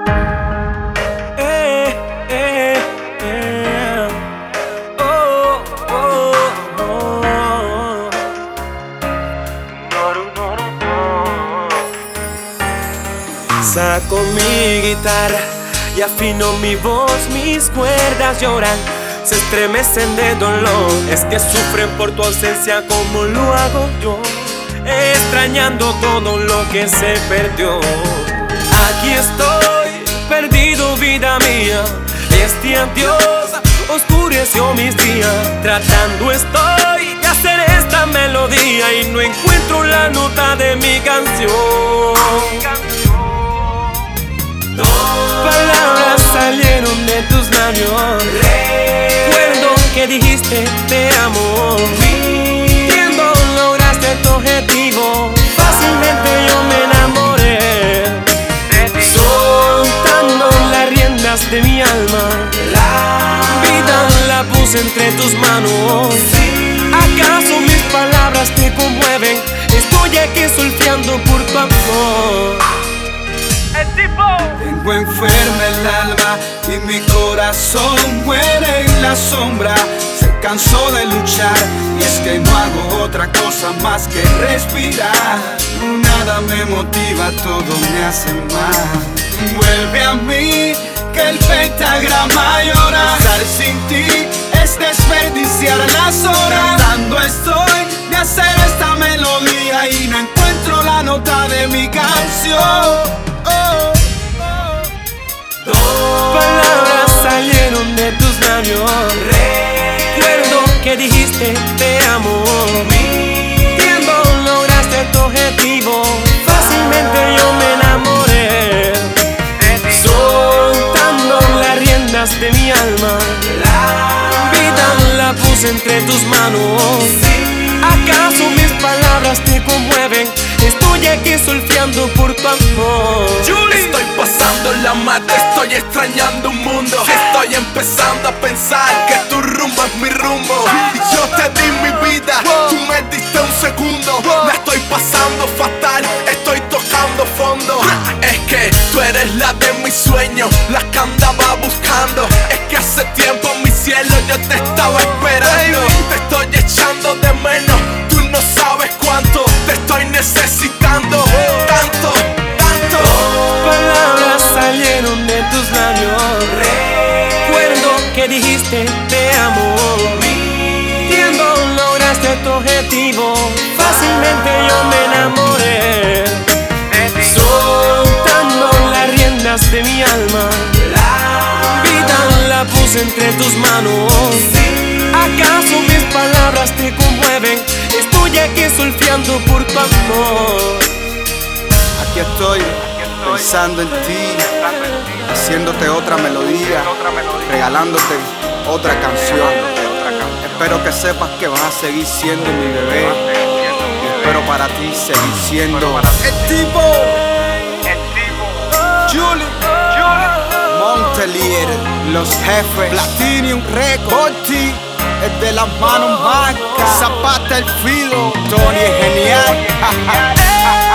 Oh, oh, oh. Saco mi guitarra y afino mi voz, mis cuerdas lloran, se estremecen de dolor. Es que sufren por tu ausencia como lo hago yo, extrañando todo lo que se perdió. Aquí estoy, perdido vida mía, este adiós oscureció mis días. Tratando estoy de hacer esta melodía y no encuentro la nota de mi canción. Palabras salieron de tus labios, recuerdo que dijiste te amo. Viendo lograste tu objetivo, fácilmente yo me enamoré. Soltando las riendas de mi alma, la vida la puse entre tus manos. ¿Acaso mis palabras te conmueven? Estoy aquí solfeando por tu amor. Tengo enferma el alma y mi corazón muere en la sombra. Se cansó de luchar y es que no hago otra cosa más que respirar. Nada me motiva, todo me hace mal. Vuelve a mí, que el pentagrama llora. Estar sin ti es desperdiciar las horas. Tratando estoy de hacer esta melodía y no encuentro la nota de mi canción. Palabras salieron de tus labios, recuerdo que dijiste te amo. Viendo lograste tu objetivo, fácilmente yo me enamoré. Soltando las riendas de mi alma, la vida la puse entre tus manos. ¿Acaso mis palabras te conmueven? Estoy aquí solfeando por tu amor. Estoy pasando la mal, estoy extrañando un mundo. Estoy empezando a pensar que tu rumbo es mi rumbo. Yo te di mi vida, tú me diste un segundo. La estoy pasando fatal, estoy tocando fondo. Es que tú eres la de mis sueños, la que andaba buscando. Es que hace tiempo mi cielo yo te estaba esperando. Te estoy echando de menos, tú no sabes cuánto te estoy necesitando. Tanto, tanto. Palabras salieron de tus labios, recuerdo que dijiste te amo. Viendo lograste tu objetivo, fácilmente yo me enamoré. Soltando las riendas de mi alma, la vida la puse entre tus manos. ¿Acaso mis palabras te conmueven? Estoy aquí solfeando por tu amor. Aquí estoy, pensando en ti, haciéndote otra melodía, regalándote otra canción. Espero que sepas que vas a seguir siendo mi bebé. Y espero para ti seguir siendo el tipo Julie Montelier, los jefes, Platinum Records, Botti, el de las manos marcas, Zapata el filo, Tony es genial.